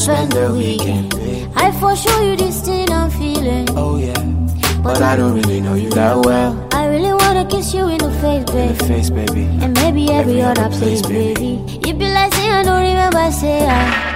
spend the weekend. I for sure you this thing I'm feeling. Oh yeah, but I don't really know you that well. I really wanna kiss you in the face, baby. In the face, baby. And maybe every other place, baby. You be like, say I don't remember, say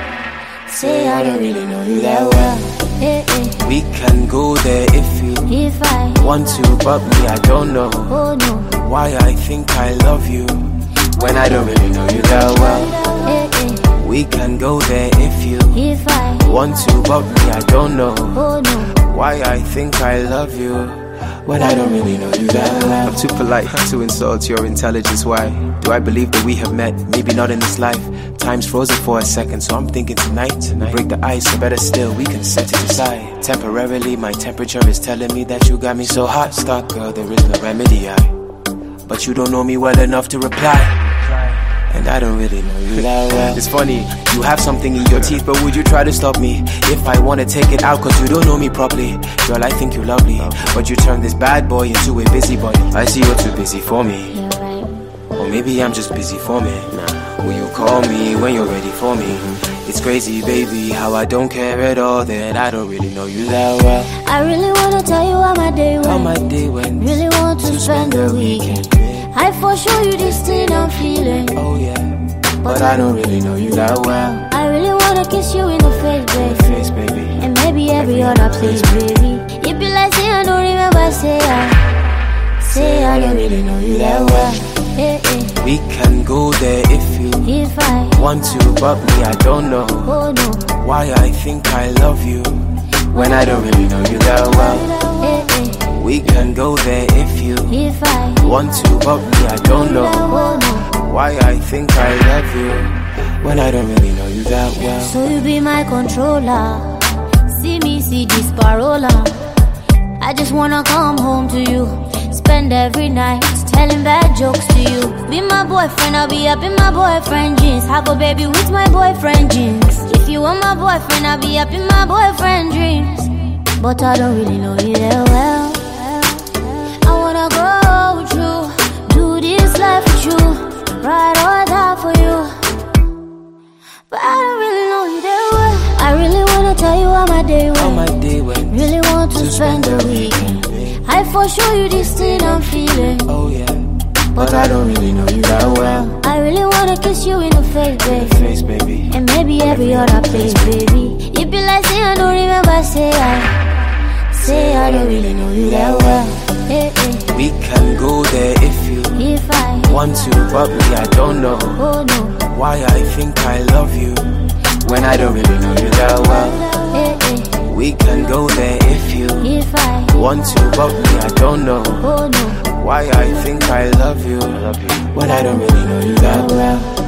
I don't really know you that well. Hey, hey. We can go there if I want to, but me I don't know. Oh no. Why I think I love you when I don't really know you that well. Hey, hey. We can go there if I want to, but me I don't know. Oh no. Why I think I love you when I don't really know you that well. I'm too polite to insult your intelligence. Why do I believe that we have met? Maybe not in this life. Time's frozen for a second, so I'm thinking tonight we break the ice, or better still, we can set it aside. Temporarily, my temperature is telling me that you got me so hot. Stuck, girl, there is no remedy. But you don't know me well enough to reply, and I don't really know you that well. It's funny, you have something in your teeth, but would you try to stop me if I wanna take it out? Cause you don't know me properly. Girl, I think you're lovely, but you turn this bad boy into a busybody. I see you're too busy for me. You're right. Or maybe I'm just busy for me. Will you call me when you're ready for me? It's crazy, baby, how I don't care at all that I don't really know you that well. I really wanna tell you how my day went. How my day went. Really want to spend the weekend. I for sure you this thing I'm feeling. Oh yeah, but I don't really know you that well. I really wanna kiss you in the face, baby. In the face, baby. And maybe every other place, baby. You be like, say I don't remember, say I don't really know you that well. Hey, hey. We can go there if I want to, but me I don't know. Oh no. Why I think I love you when I don't really know you that well. Hey, hey. We can go there if I want to, but me I don't know. Oh no. Why I think I love you when I don't really know you that well. So you be my controller. See me, see this parola. I just wanna come home to you. Spend every night telling bad jokes to you. Be my boyfriend, I'll be up in my boyfriend jeans. Have a baby with my boyfriend jeans. If you want my boyfriend, I'll be up in my boyfriend dreams. But I don't really know you that well. I wanna go through, do this life with you, ride or die for you. But I don't really know you that well. I really wanna tell you how my day went. How my day went. Really want to spend the weekend. I for sure you this thing I'm feeling. Oh yeah, but I don't really know you that well. I really wanna kiss you in the face, baby. In the face, baby. And maybe every other place, baby. You be like, say I don't remember, say I don't really know you that well. Hey, hey. We can go there if I want to, but me I don't know. Oh no. Why I think I love you when I don't really know you that well. Hey, hey. We can go there if I want to, but me I don't know. Oh no. Why I think I love you when I don't really know you that well.